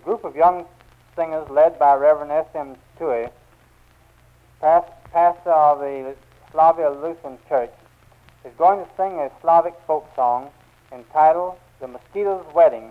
group of young singers led by Reverend S.M. Tui, pastor of the Slavia Lutheran Church, is going to sing a Slavic folk song entitled The Mosquito's Wedding.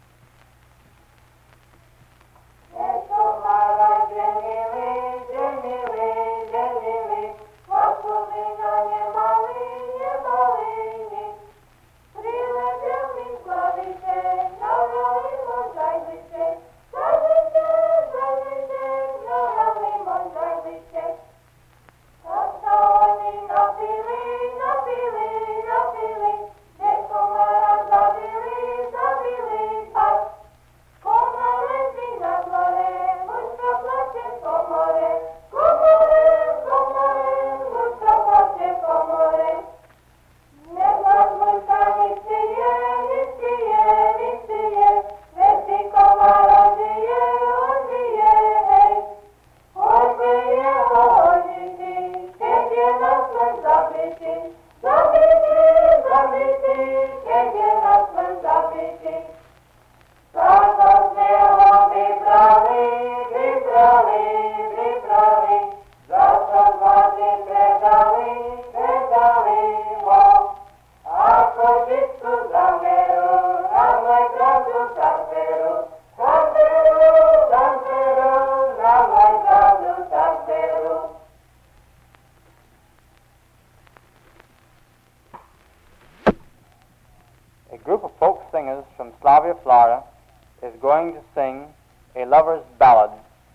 A group of folk singers from Slavia, Florida, is going to sing a lover's ballad.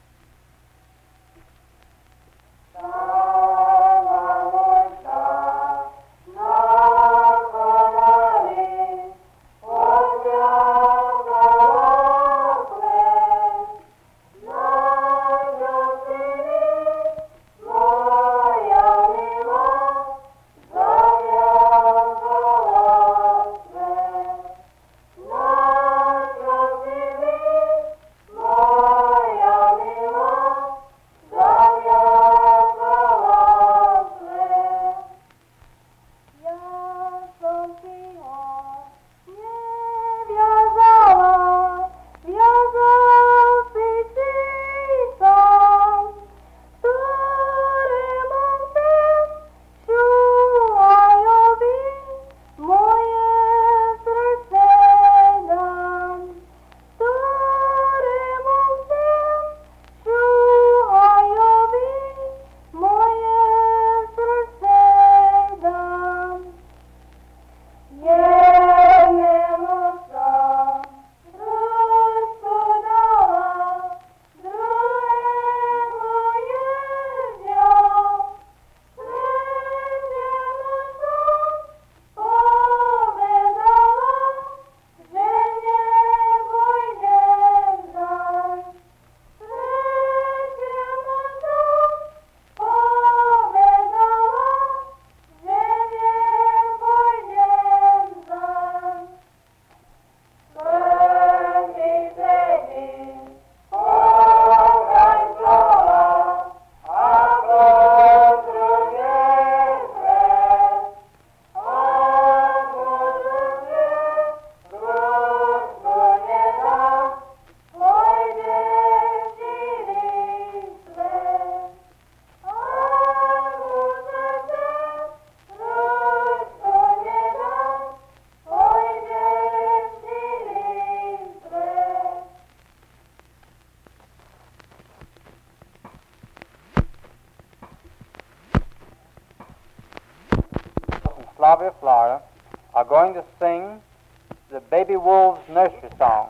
Slavia, Florida, are going to sing the Baby Wolves Nursery Song.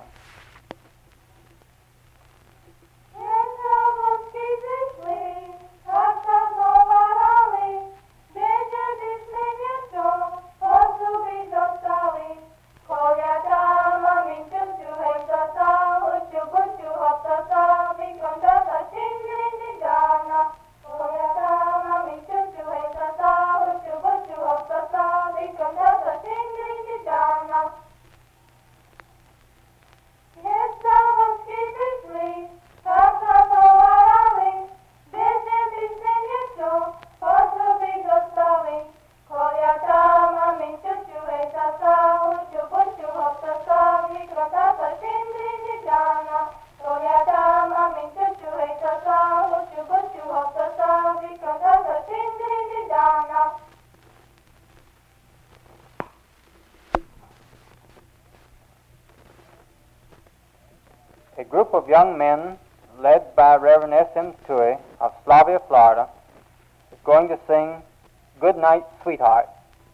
group of young men led by Reverend S.M. Tui of Slavia, Florida, is going to sing Good Night, Sweetheart.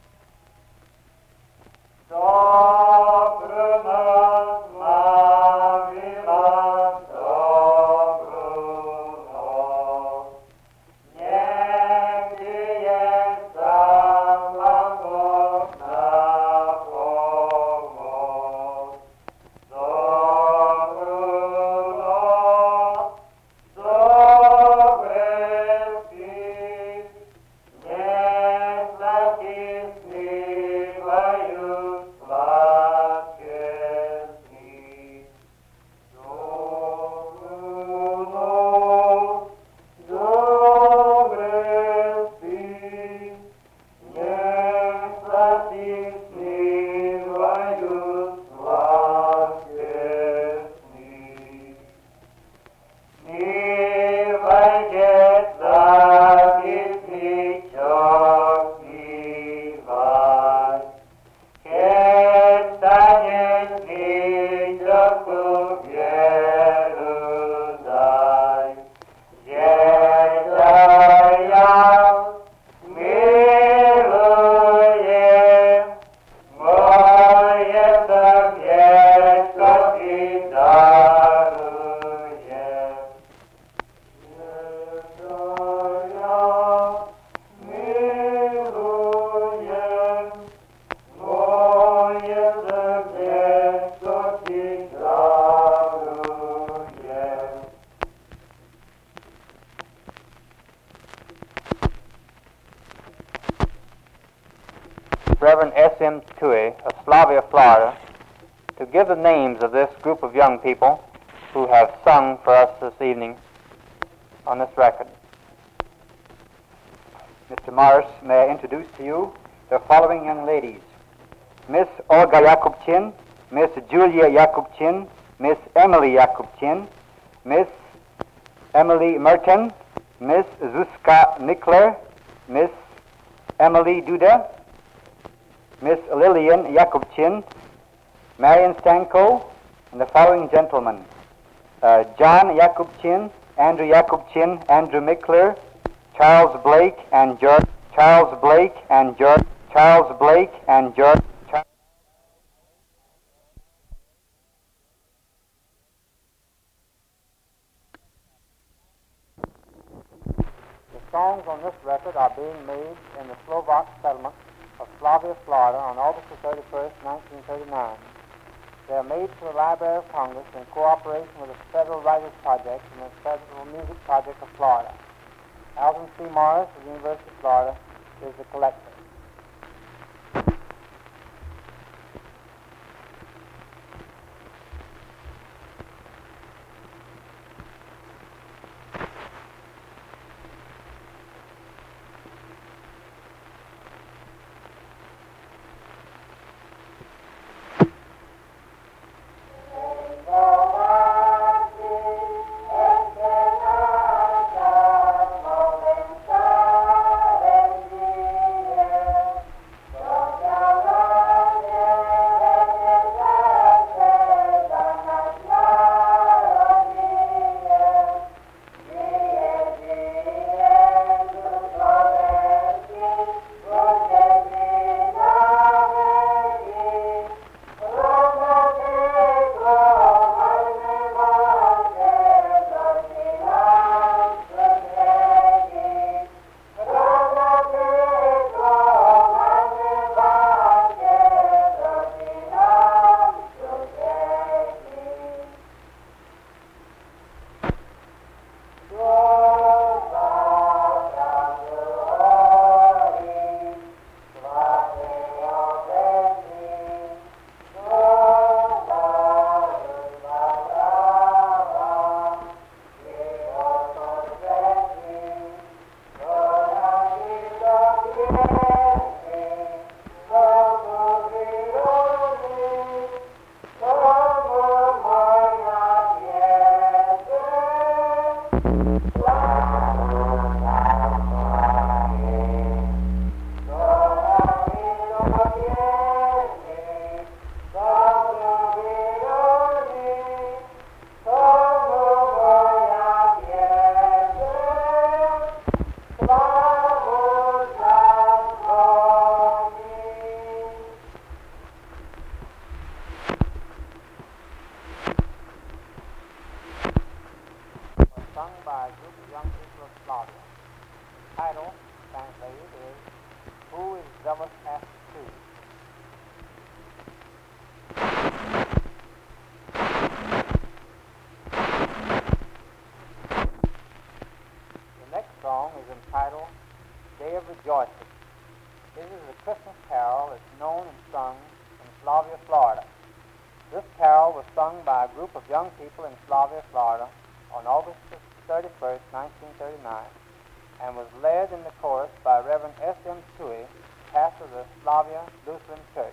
Reverend S.M. Tui of Slavia, Florida, to give the names of this group of young people who have sung for us this evening on this record. Mr. Morris, may I introduce to you the following young ladies: Miss Olga Yakubchin, Miss Julia Yakubchin, Miss Emily Yakubchin, Miss Emily Merton, Miss Zuzka Mikler, Miss Emily Duda, Miss Lillian Yakubchin, Marion Stanko, and the following gentlemen: John Yakubchin, Andrew Yakubchin, Andrew Mikler, Charles Blake and George, Charles Blake and George, Charles Blake and George. The songs on this record are being made in the Slovak settlement of Slavia, Florida on August the 31st, 1939. They are made for the Library of Congress in cooperation with the Federal Writers Project and the Federal Music Project of Florida. Alton C. Morris of the University of Florida is the collector. Yeah. The next song is entitled Day of Rejoicing. This is a Christmas carol that's known and sung in Flavia, Florida. This carol was sung by a group of young people in Flavia, Florida on August 31st, 1939, and was led in the chorus by Reverend S.M. Tui, pastor of the Flavia Lutheran Church.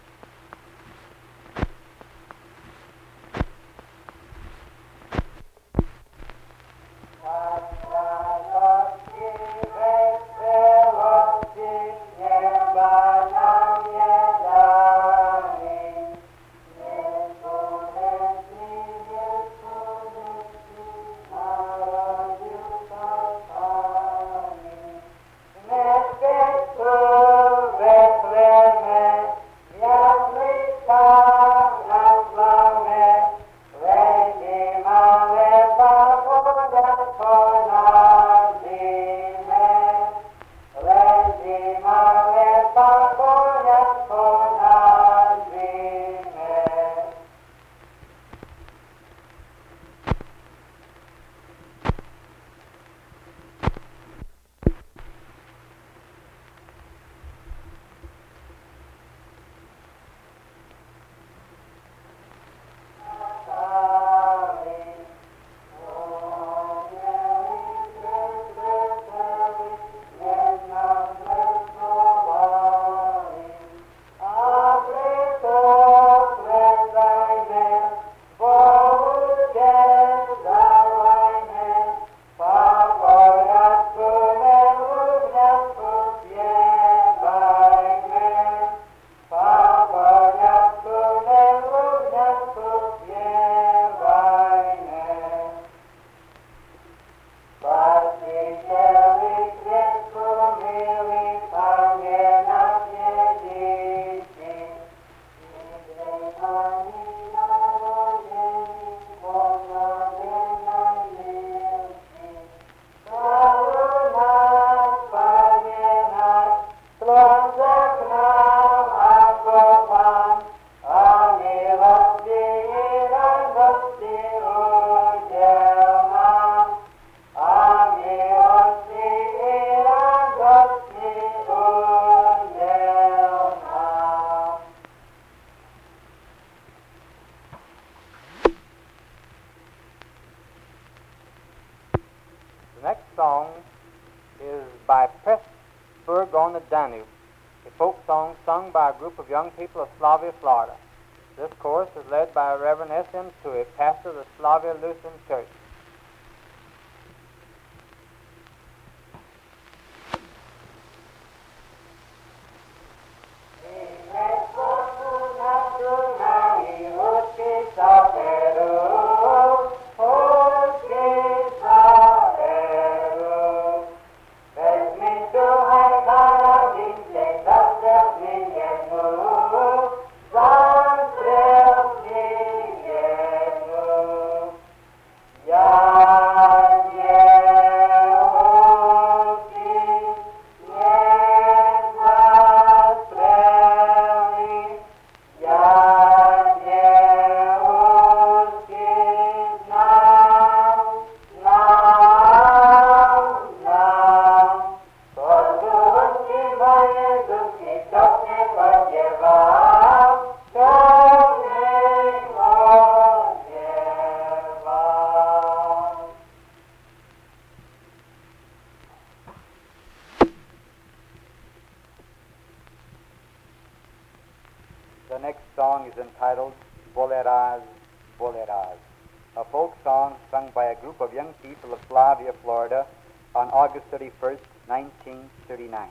The next song is by Pressburg on the Danube, a folk song sung by a group of young people of Flavia, Florida. This chorus is led by Reverend S.M. Tui, pastor of the Flavia Lutheran Church. The next song is entitled Boleras, Boleras, a folk song sung by a group of young people of Flavia, Florida on August 31st, 1939.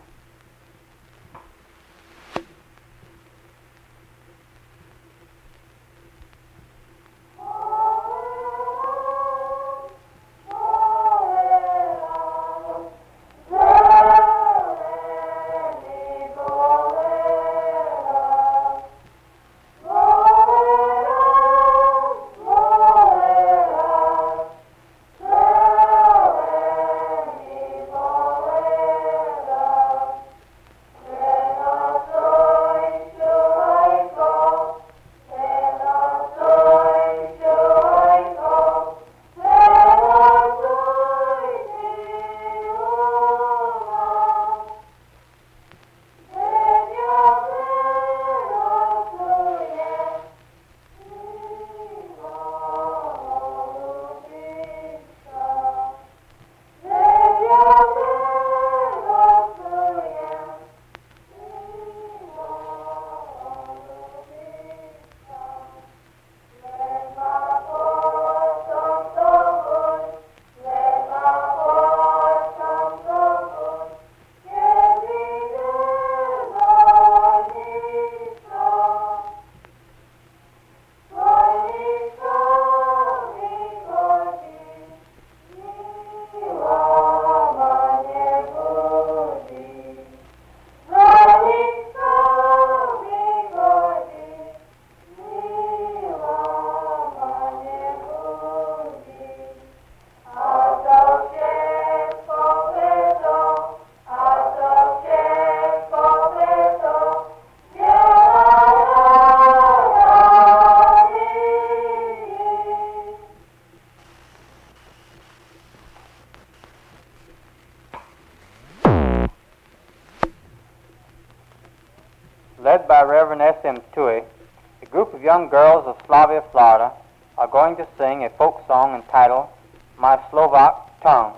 led by Reverend S.M. Tui, a group of young girls of Slavia, Florida, are going to sing a folk song entitled My Slovak Tongue.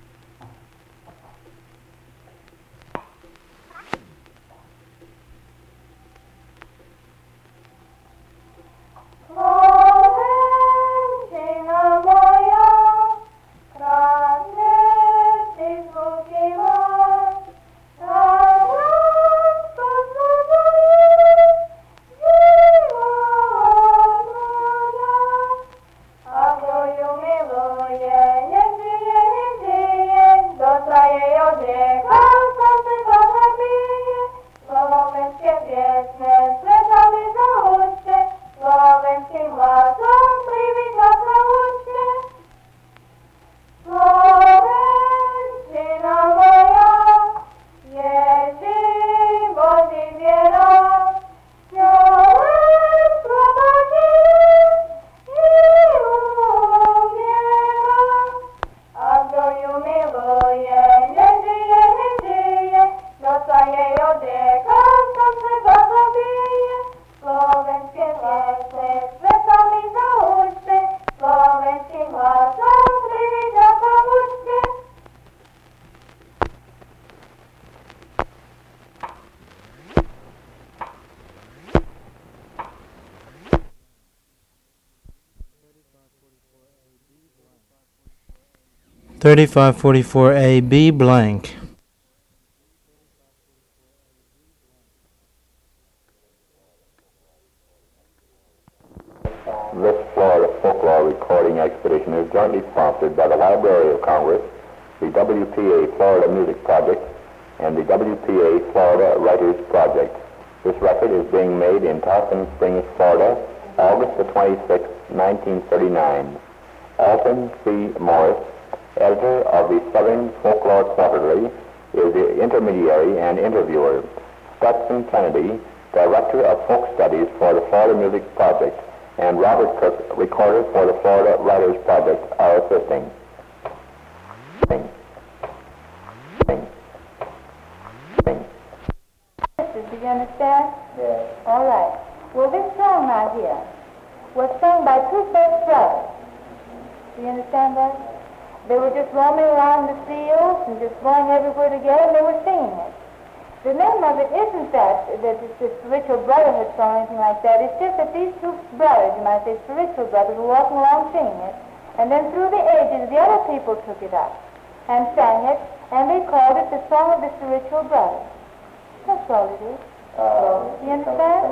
$35.44 blank. This Florida Folklore Recording Expedition is jointly sponsored by the Library of Congress, the WPA Florida Music Project, and the WPA Florida Writers Project. This record is being made in Tarpon Springs, Florida, August the 26th, 1939. Alton C. Morris, editor of the Southern Folklore Quarterly, is the intermediary and interviewer. Stetson Kennedy, director of folk studies for the Florida Music Project, and Robert Cook, recorder for the Florida Writers Project, are assisting. Do you understand? Yes. All right. Well, this song right here was sung by two best brothers. Do you understand that? They were just roaming around the fields and just going everywhere together, and they were singing it. The name of it isn't that it's a spiritual brotherhood song or anything like that. It's just that these two brothers, you might say spiritual brothers, were walking along singing it. And then through the ages, the other people took it up and sang it, and they called it the Song of the Spiritual Brothers. That's all it is. You understand?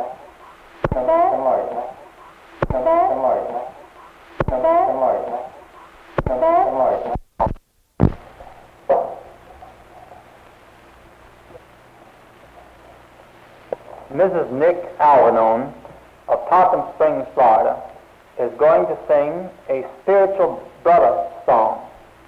Mrs. Nick Alvanone of Tarpon Springs, Florida, is going to sing a spiritual brother song.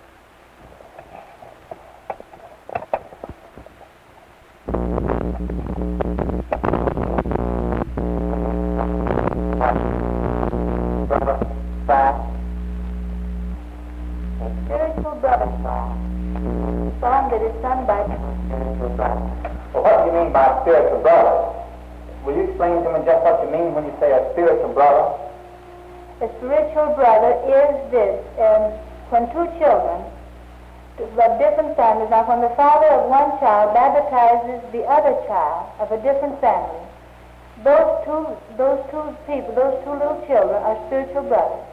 A spiritual brother song. A song that is sung by Well, what do you mean by spiritual brother? Will you explain to me just what you mean when you say a spiritual brother? A spiritual brother is this, when two children of different families, now when the father of one child baptizes the other child of a different family, those two little children are spiritual brothers.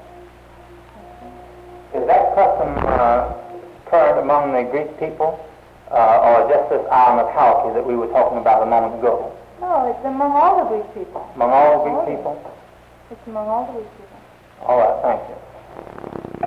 Is that custom current among the Greek people, or just this island of Halki that we were talking about a moment ago? No, it's among all the Greek people. Among all the Greek people? It's among all the Greek people. All right, thank you.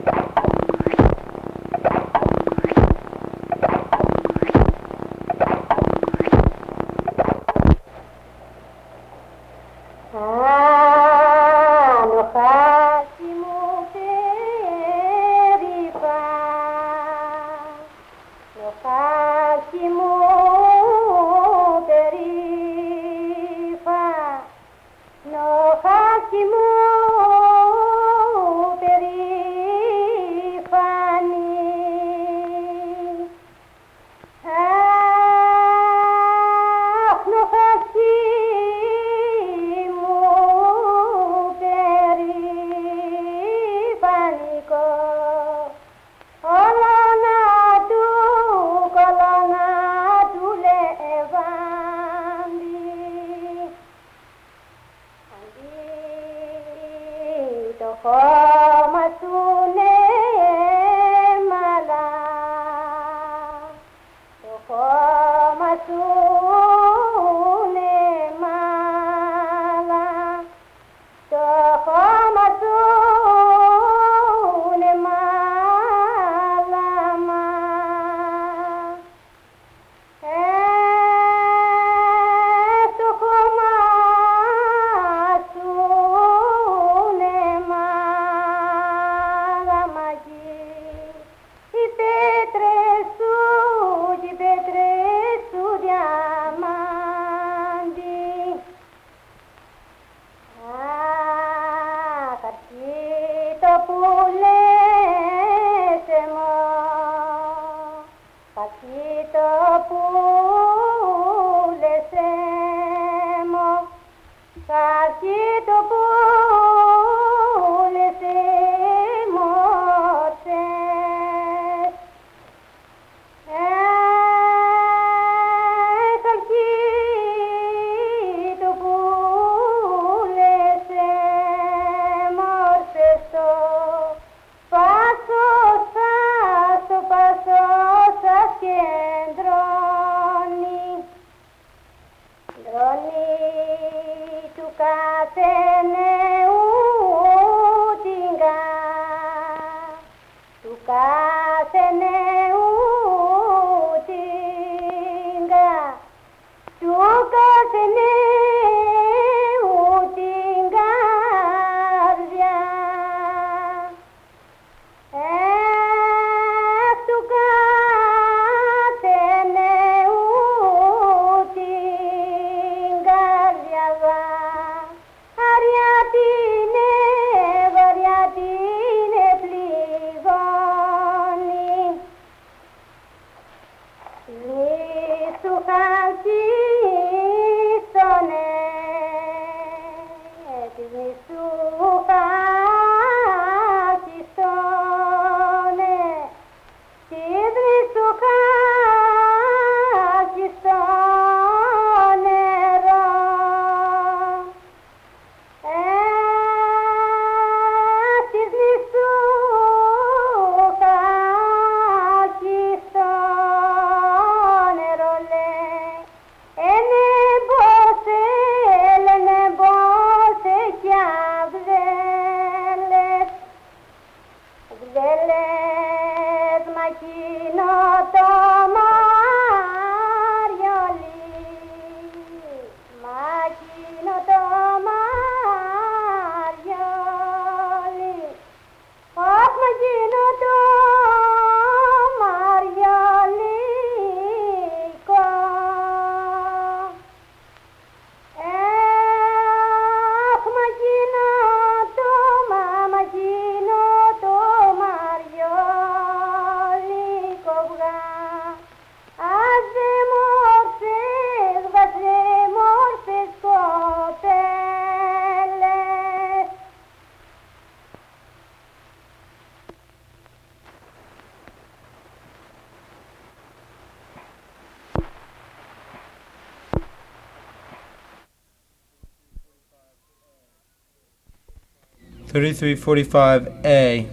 Ach, no χώμα σου νέμαλα, το χώμα σου νέμαλα, το χώμα σου νέμαλα. Το χώμα σου νέμαλα μαγί, οι πέτρες σου διαμάντι. Αχ, αρχή το που λες εμώ, αρχή το που λες εμώ, αρχή το που λες εμώ, του κάθε νέου τίγκα, του κάθε νέου τίγκα, του κάθε νέου την καρδιά. Του κάθε νέου την καρδιά, αριατίνε, βαριατίνε πληγώνει. Λύσου χαλκίστονε, της λύσου χαλκίστονε, της λύσου χαλκίστον νερό. Της λύσου χαλκίστον νερό λέει, λένε μπόσε κι αγδέλες, αγδέλες μα εκείνο το μαριολί, μα εκείνο το μαριολί, αχ μα εκείνο το μαριολίκο. Αχ, μαγίνο το μαριόλικο βγά, ας δε μόρφες κοπέλες. $33.45A.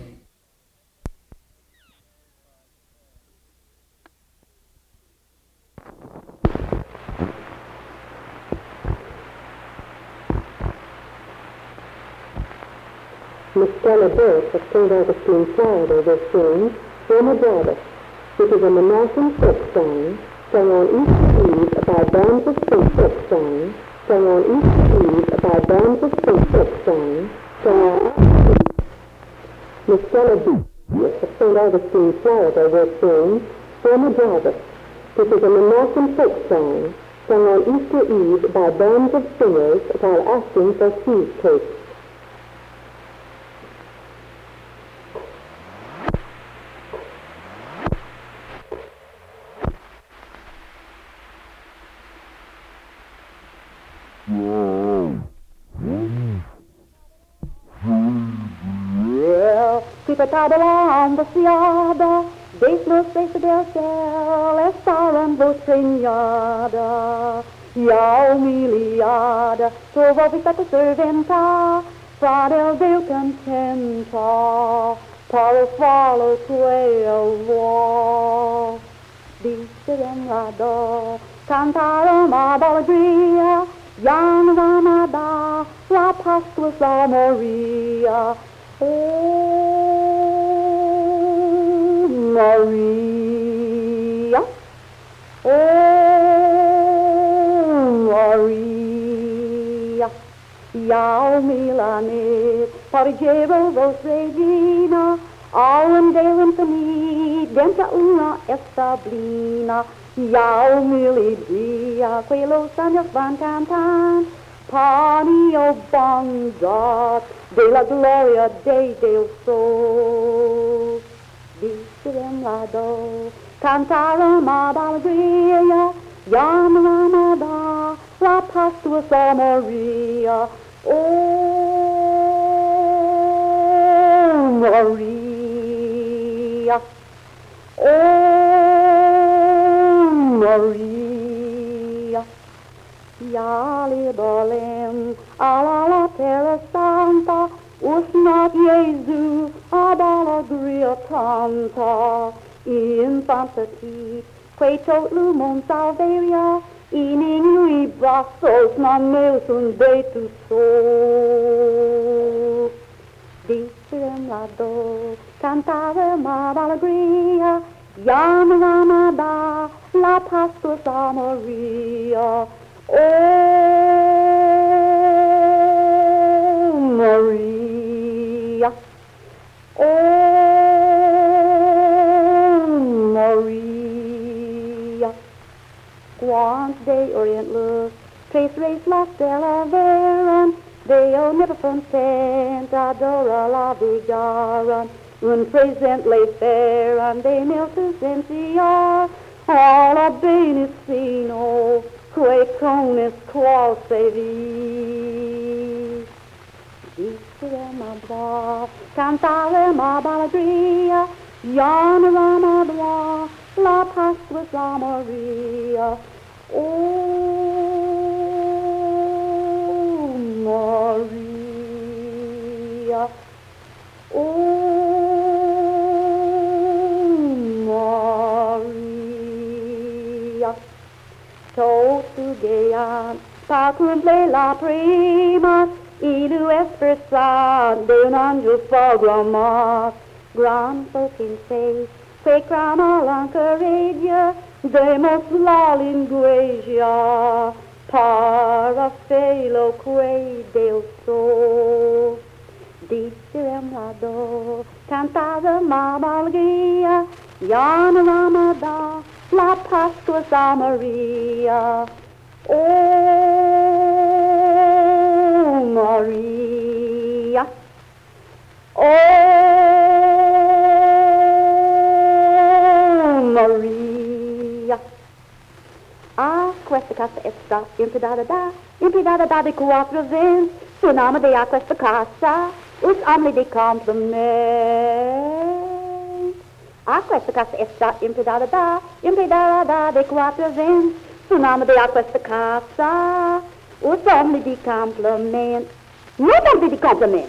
Miss Stella Burke of St. Augustine, Florida, will sing Former Jarvis, which is a Manasseh folk song sung on Easter Eve by bands of folk song, sung on Easter Eve by bands of folk song, sung on Miss Stella Burke of St. Augustine, Florida, will sing Former Jarvis, which is a Manasseh folk song sung on Easter Eve by bands of singers while asking for cheesecakes. Along the Ciada, des los des del ciel, estavam vostrinhada, e ao miliada, trovou vista serventa, fra del Dio contenta, para follow quail war. Dicem la do, cantarum ab allegria, Jan Ramada, la Pascua sa Maria. Oh, Maria. Oh, Maria. Iau Milane, pargero vos regina, Aum Deum Fini, denta una establina, Iau Milidria, quellos años van cantan, Panio bondat, de la gloria de Deus sol. Dicem la do, cantarum ab allegria, Iam Ramada, la Pascua sa Maria. Oh, Maria. Oh, Maria. Ja liberlem alla la terra santa, usnat Jesu ab allegria tanta, infant petit, quae tot lumum salveria, in ingui brassos non meus un detus sol. Dicem la do, cantarem ab allegria, Iam Ramada, la Pascua sa Maria. Oh, Maria. Oh, Maria. Quant de orientlus, tres res la stella veran, Deo never content, adora la vigaran, un presently feran, de miltus entia, alla benissino, quae conis qual se vis. Dicem abra, cantarem ab allegria, Iam Ramada, la Pascua sa Maria. Oh, Maria. Oh, Maria. Totu geam, pacumple la primas, ilu espresat de un angelus fogramas, gran in faith, que crama l'ancoradia, demos la linguagia, para felo quae Deus sol. Dicem la do, cantarem ab allegria, Iam Ramada, la Pascua sa Maria. Oh, Maria. Oh, Maria. A questa casa esta impedada da de quattro vents, su nome de a questa casa, us omni de compliment. A questa casa esta impedada da de quattro vents, su nome de a questa casa, us omni de compliment. Not omni de compliment.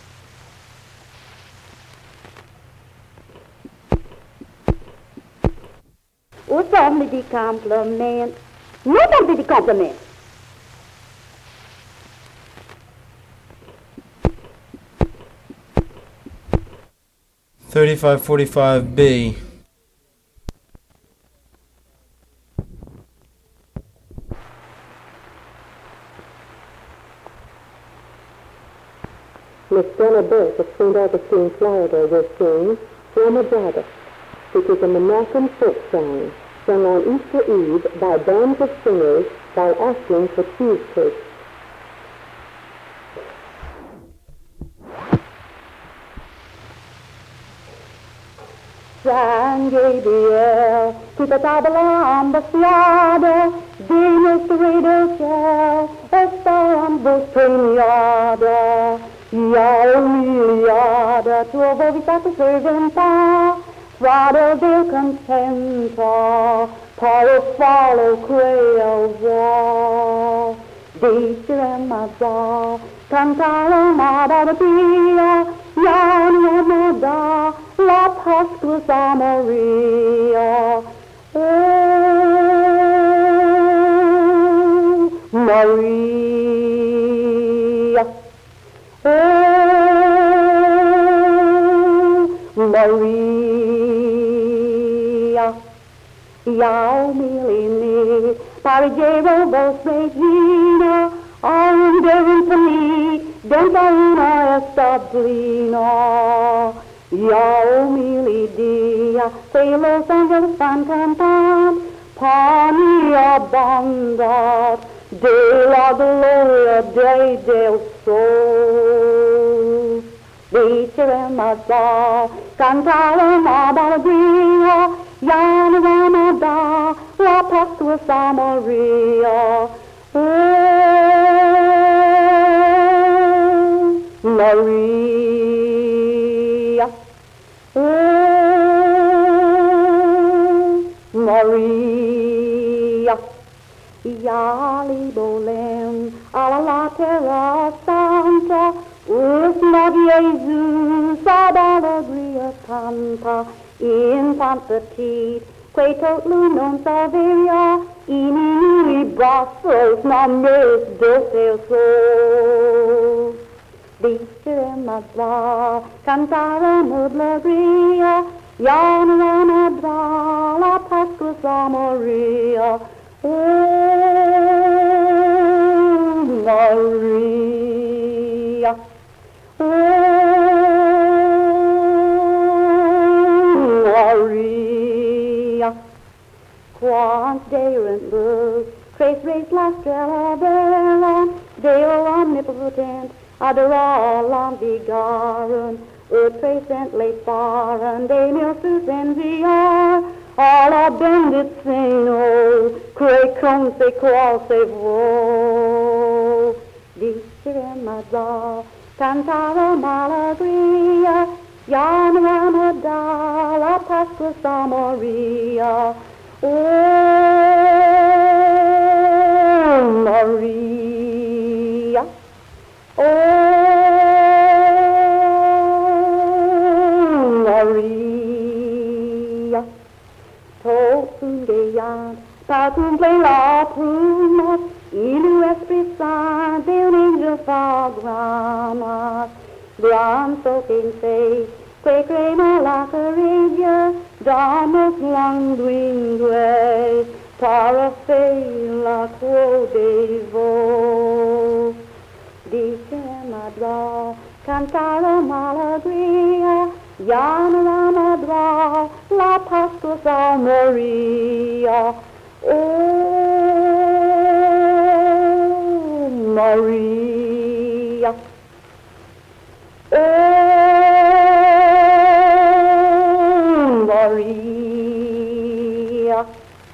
Us omni de compliment. Not omni de compliment. 3545B. Miss Donna Burke of St. Augustine, Florida, will sing Forma Jada, which is a Menachem folk song sung on Easter Eve by bands of singers while asking for cheesecake. San Gabriel, to the tabla ambasciata, Venus reduce, estambus premiada, Iauliada, tua vovitata serventa, Frado del contenta, Paro follow quail war. dice mazza, cantare una barbaria, Iana da la Pasqua sa Maria. Oh, Maria. Oh, Maria. Iau milini, parigero vos regina, Arunderintani, Dentaina establina. Iau milidia, que los ángeles van cantar, Pania bandat, de la gloria del sol. Dicere mazza, cantare una balladria, Iana da la Pasqua sa Maria. Oh, Maria. Oh, Maria. Iali bolem alla la terra santa, Usna Jesus ad allegria canta, infant petit, que tot non saveria, in brazos names de seu sol. Dicere mazza, cantare allegria, Iana da la Pasqua sa Maria. Oh, Maria. Oh, Maria. Quant derent luz, trace race la stella bella, Deo omnipotent, adora l'ambigaren, utpresent late faren, de milsus enviar, alla bendit seno, cre cum se qual se vo. Dicere mazza, cantare malagria, Iana da la Pasqua sa Maria. Oh, Maria. Oh, Maria. Totungean, tatumble la plumas, Ilu esprit saint, d'un angel fagramas, Gran soaking face, que crema la carilla, Damus languingue, parafela quo devo. Dice madra, cantare malagria, Iana madra, la Pasqua sa Maria. Oh, Maria. Oh, Maria.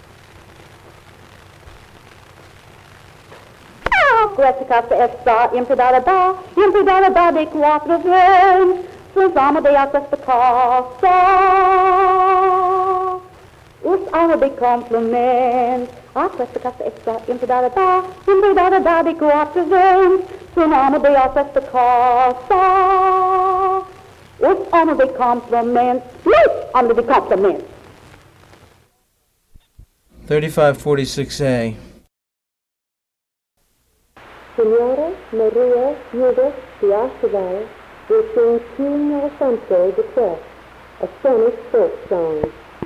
Classica essa impedada de quattro vents, susama de aquesta casa. Us ama de compliments, aquesta casa essa impedada de quattro vents, susama de aquesta casa. Us ama de compliments, under the compliments. 3546A. Signora Maria Judith Diashivai will sing King Alfonso the Twelfth, a Spanish folk song.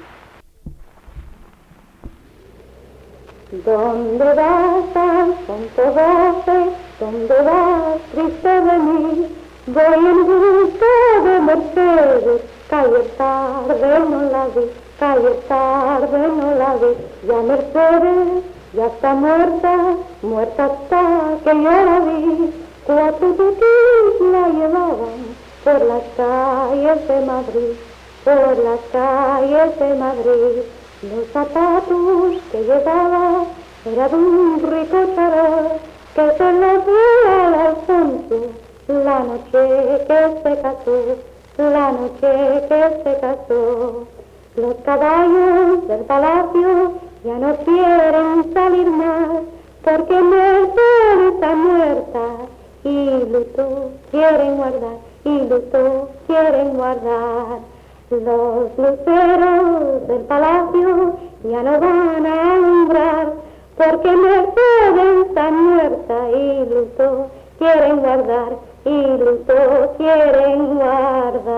¿Dónde vas, Alfonso Doce? ¿Dónde vas, triste de mí? Voy en busca de Mercedes, calle tarde no la vi, calle tarde no la vi, ya Mercedes ya está muerta, muerta está que yo la vi. 4 tutis la llevaban por las calles de Madrid, por las calles de Madrid. Los zapatos que llevaba era de un rico charol que se los dio al Alfonso la noche que se casó, la noche que se casó. Los caballos del palacio ya no quieren salir más, porque Mercedes está muerta y luto quieren guardar, y luto quieren guardar. Los luceros del palacio ya no van a alumbrar, porque Mercedes está muerta y luto quieren guardar, y luto quieren guardar.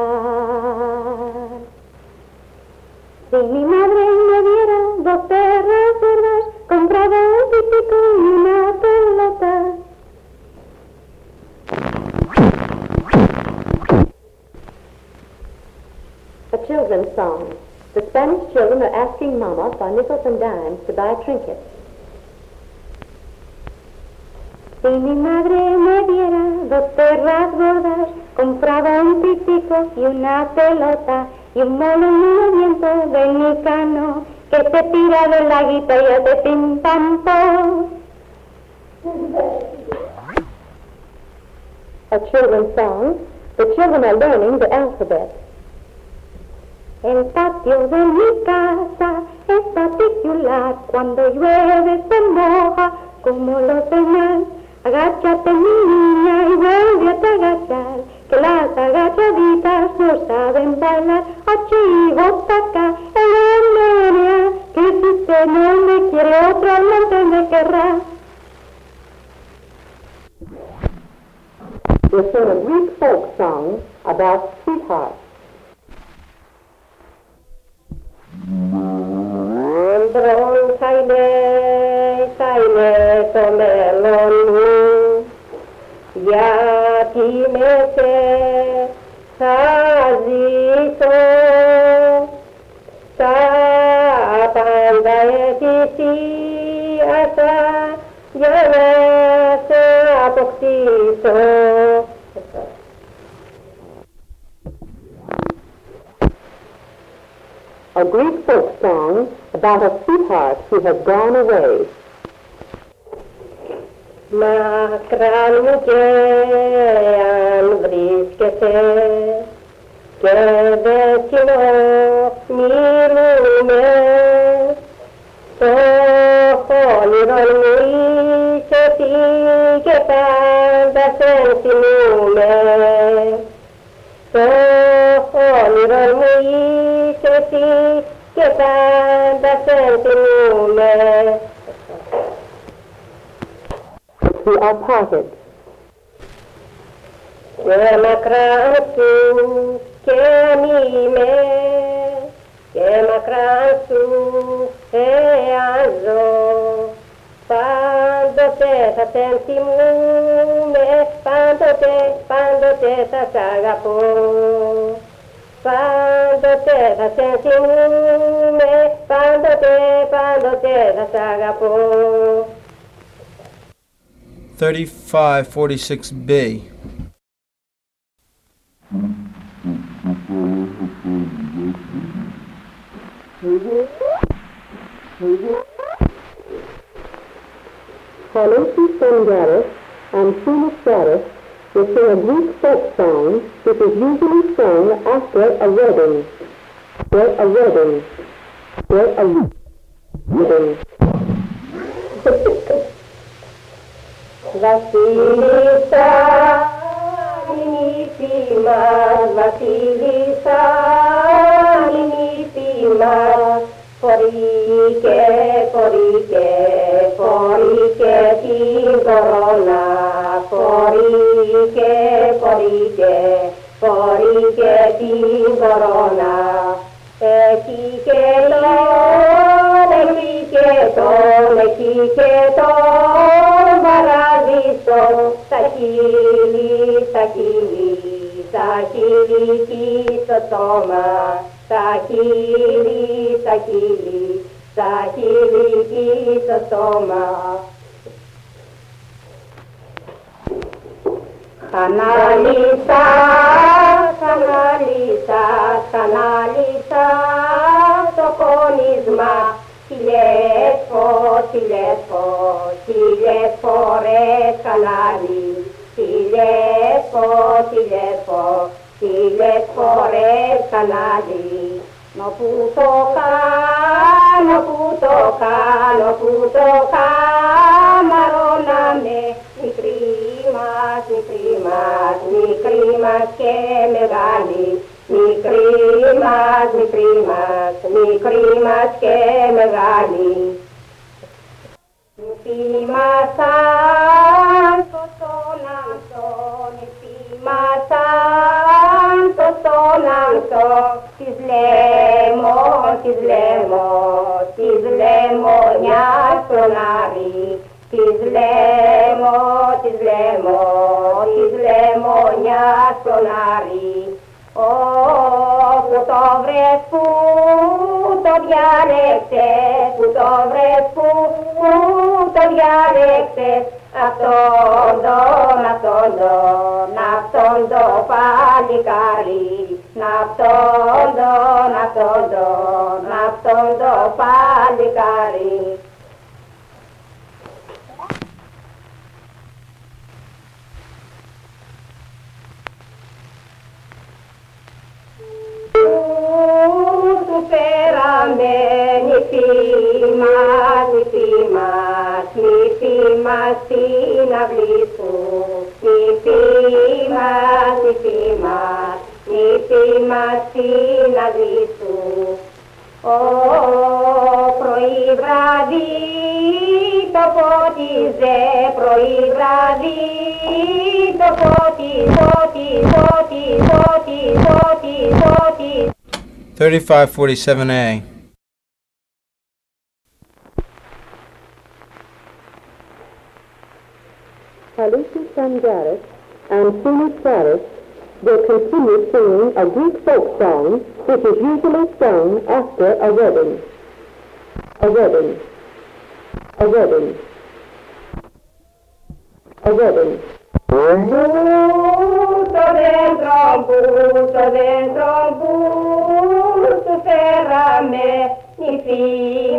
Si mi madre me diera 2 perras gordas, compraba un pitico y una pelota. A children's song. The Spanish children are asking Mama for nickels and dimes to buy trinkets. Si mi madre me diera 2 perras gordas, compraba un pitico y una pelota y un molino de viento dominicano que te tira de la guitarra y hace pim pam pam. A children's song. The children are learning the alphabet. El patio de mi casa es particular, cuando llueve se moja como los demás. Agáchate mi niña y vuelve a agachar, que las agachaditas no saben bailar. Achivo acá, el que si usted no me quiere otro amante me querrá. We sing a Greek folk song about sweethearts. Bron saine tomelon ya timese saziso sa panda etisi asa yese apoxiso. A Greek folk song about a sweetheart who has gone away. Μακράν μου και αν βρίσκεσαι και δεν συνομιλούμε, το όνειρο μου είσαι εσύ και πάντα σε θυμούμε. Το όνειρο μου είσαι εσύ και πάντα σε θυμούμε. We are parted. Και μακράν σου και είμαι, και μακράν σου εάν ζω, πάντοτε θα σε θυμούμε, πάντοτε θα σ' αγαπώ. Πάντοτε θα σε θυμούμε, πάντοτε θα σ' αγαπώ. 3546B. Carlos Sangaris and Suma Status will sing a Greek folk song which is usually sung after a wedding. Βασίλισσα, νησί μας, Βασίλισσα, νησί μας, φορήκε την κορώνα, φορήκε την κορώνα, εκεί και τον παραδείσο, στα χείλη κι στο στόμα, στα χείλη κι στο στόμα. Ανάλυσα το κόνισμα, χιλιές φορές κανάλι, χιλιές φορές κανάλι. Νοπού το κάνω, κάμα μικρή μας και μεγάλη. Μικρή μας και μεγάλη. Νηφή μας σαν το σώναντο, νηφή μας σαν το σώναντο, της λεμονιάς προνάρι, της λεμονιάς προνάρι. Που το βρες, που το διάλεξες, που το βρες, που το διάλεξες, αυτόν το παλικάρι, αυτόν το παλικάρι. Του φέραμε νηφή μας στην αυλή σου, νηφή μας στην αυλή σου. Πρωί βράδυ το φώτιζε, πρωί βράδυ το φώτιζε. 3547A. Alicia Sangaris and Tina Saris will continue singing a Greek folk song which is usually sung after a wedding. A wedding. A wedding. A wedding. Μπούτο δέντρο, μπούτο φέραμε, νηφή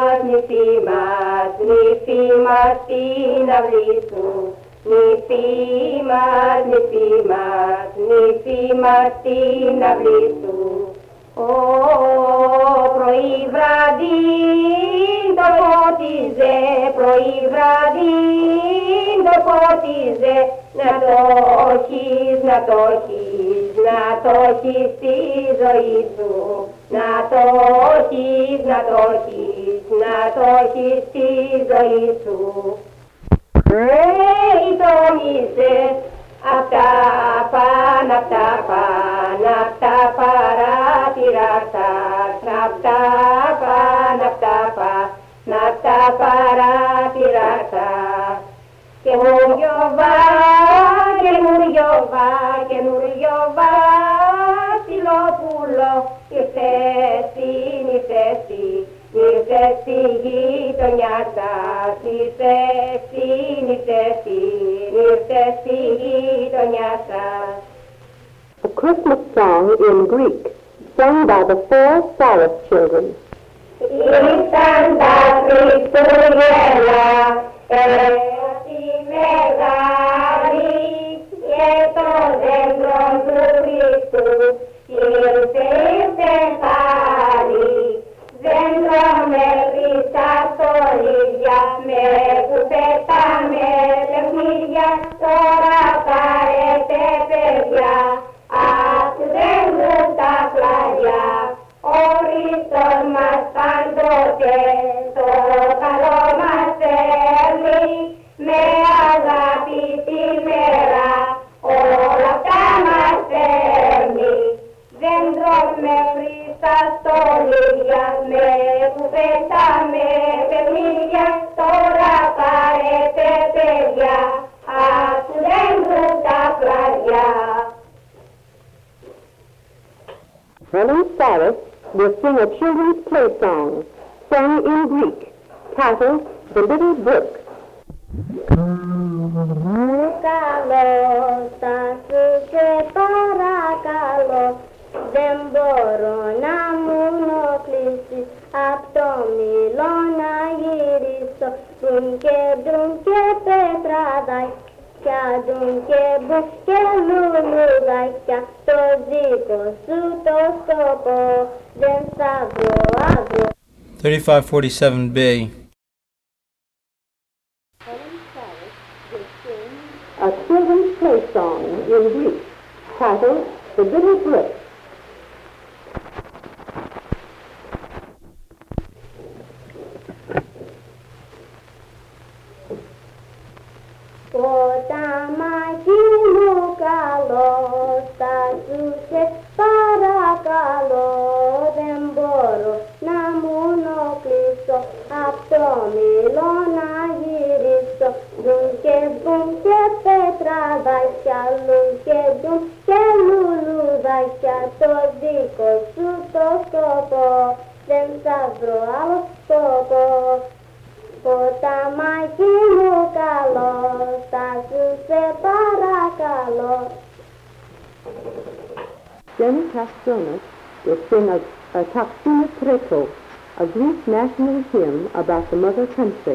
μας στην αυλή σου, νηφή μας στην αυλή σου. Πρωί βράδυ το φώτιζε, πρωί βράδυ το φώτιζε, να το έχεις στη ζωή σου, να το έχεις στη ζωή σου. Το μίσες αυτά πάνε, αυτά παρατηράσας, αυτά παρατηράσας. Καινούριο βασιλόπουλο, ήρθες στη γειτονιά σας, ήρθες στη γειτονιά σας. A Christmas song in Greek, sung by the 4 Saris children. Ήρθαν τα Χριστούγεννα, τη μεγάλη και το δέντρο του Χριστού, ήρθε πάλι. Δέντρο με χρυσά στολίδια, με κουπέτα, με παιχνίδια, τώρα πάρετε παιδιά, απ' του δέντρου τα κλαδιά. Ο Χριστός μας πάντοτε το καλό μας φέρνει, με αγάπη τη μέρα όλα αυτά μας φέρνει. Δέντρο με χρυσά στολίδια, με κουπέτα, με παιχνίδια, τώρα πάρετε παιδιά, απ' του δέντρου τα κλαδιά. Helen Saris will sing a children's play song, sung in Greek, titled The Little Brook. Καλό θα σου και παρακαλώ, δεν μπορώ να μου ενοχλήσεις, απ' το μήλο να γυρίσω. Ντουν και πετραδάκια, ντουν και μπουν και λουλουδάκια, το δικό σου το σκοπό δεν θα βρω αύριο. 3547B. Helen Saris will sing a a children's play song in Greek titled The Little Brook. Ποταμάκι καλό, στα ζούσε παρακαλώ, δεν μπορώ να μου νοπλήσω, απ' το μήλο να γυρίσω. Δουν και πετραδάκια, λουν και λουλουδάκια, το δικό σου το σκοπό, δεν θα βρω άλλο σκοπό. Ποταμάκι μου καλό, στάσου σε παρακαλώ. Jenny Kastronis will sing a Taksina Treko, a Greek national hymn about the mother country.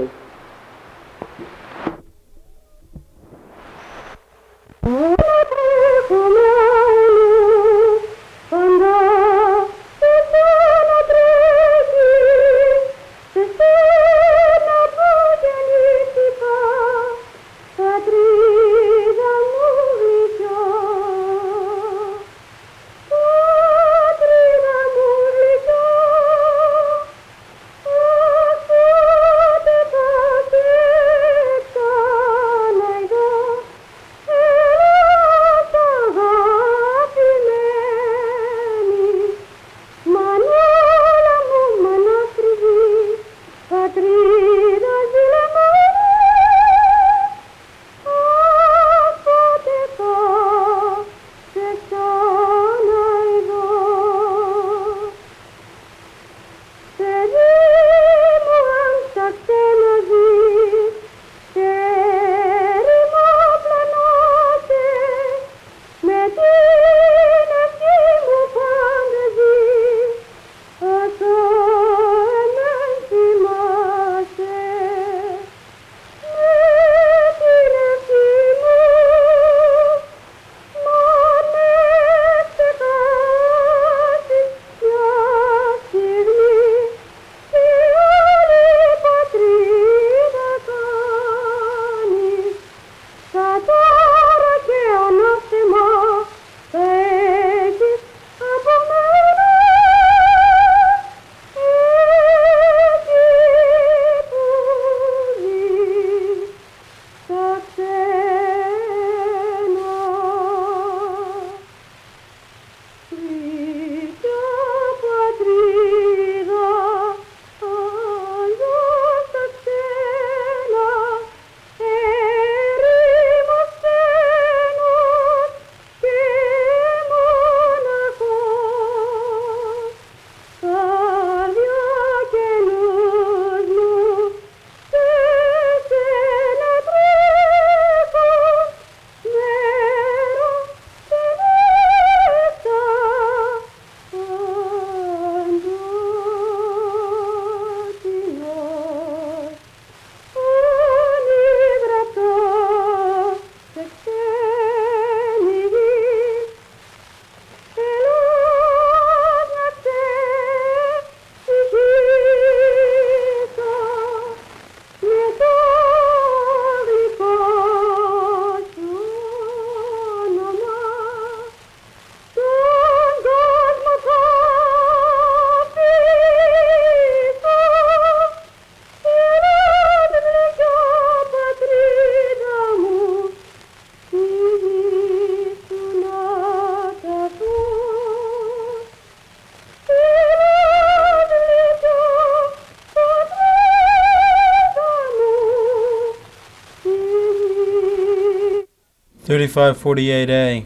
$35.48A.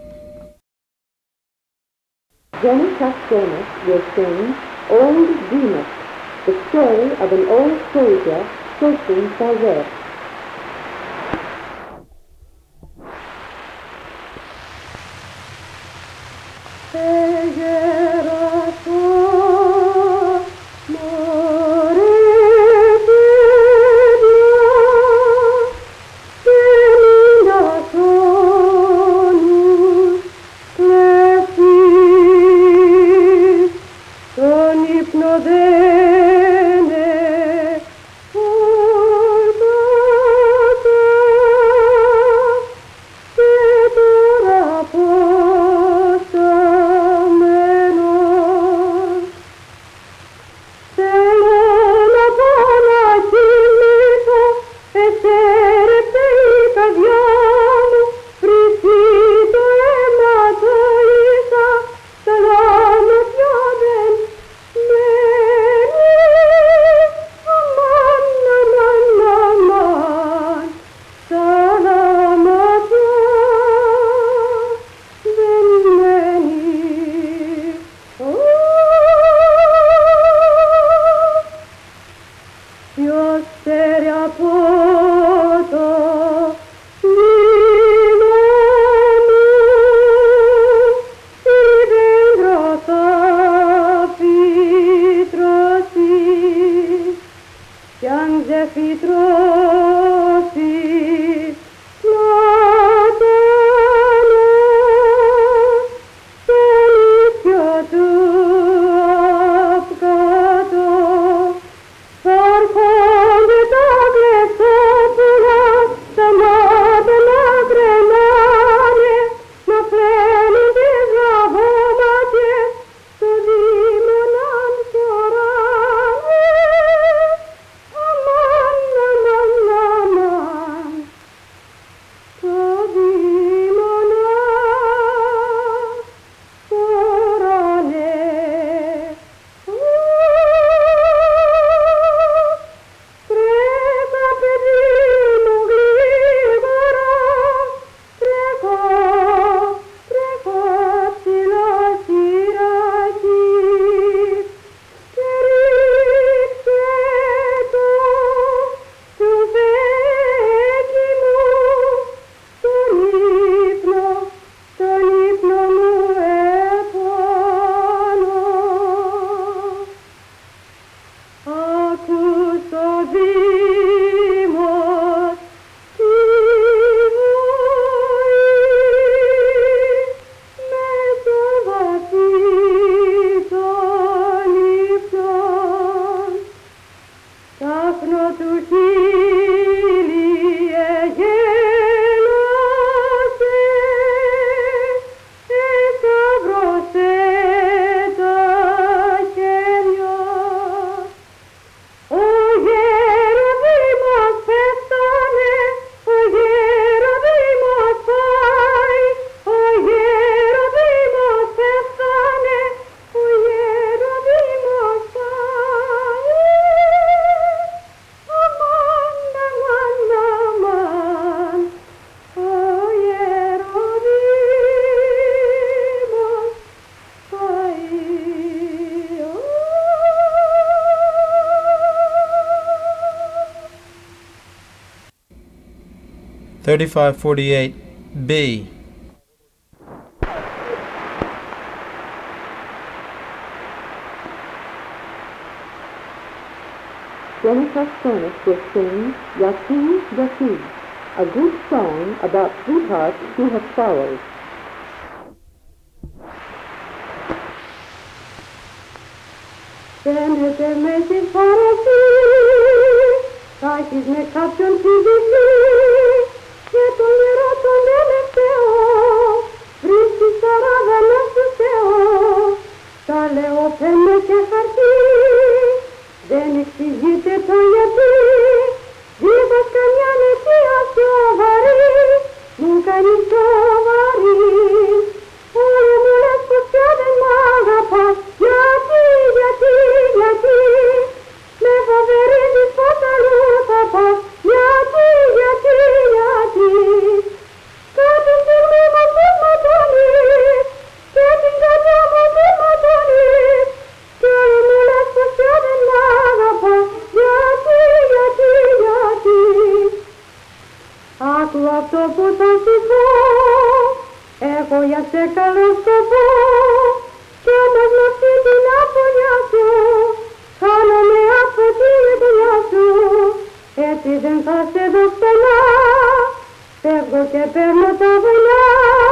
Jenny Kastronis will sing Old Venus, the story of an old soldier searching for rest. Υπνοδένε, 3548B. Jennifer Sternis will sing Yaki Yaki, a good song about sweethearts who have sorrows. Den heter mig sitt parasi, Kajsis med kapsjön fizisi, Jetongera tondele seo, Vristi sarava nasu seo, Tale o penne ke farti, Denik si jite toyati, Divas kanyane ti asjovari, Mukani sovari, Ole mules kusjaden magapas, Yati, yati, yati, me faveri disposalu papa, yati, yati, yati. Katin dirmi matin matoni, katin gata matin matoni, kere mules kusjaden magapa, yati, yati, yati. Aku octopus asifo, έχω για σε καλό σκοπό κι όμως να την αφωνιά σου χάνομαι από την δουλειά σου έτσι δεν θα σε δω ξανά φεύγω και παίρνω τα βουνιά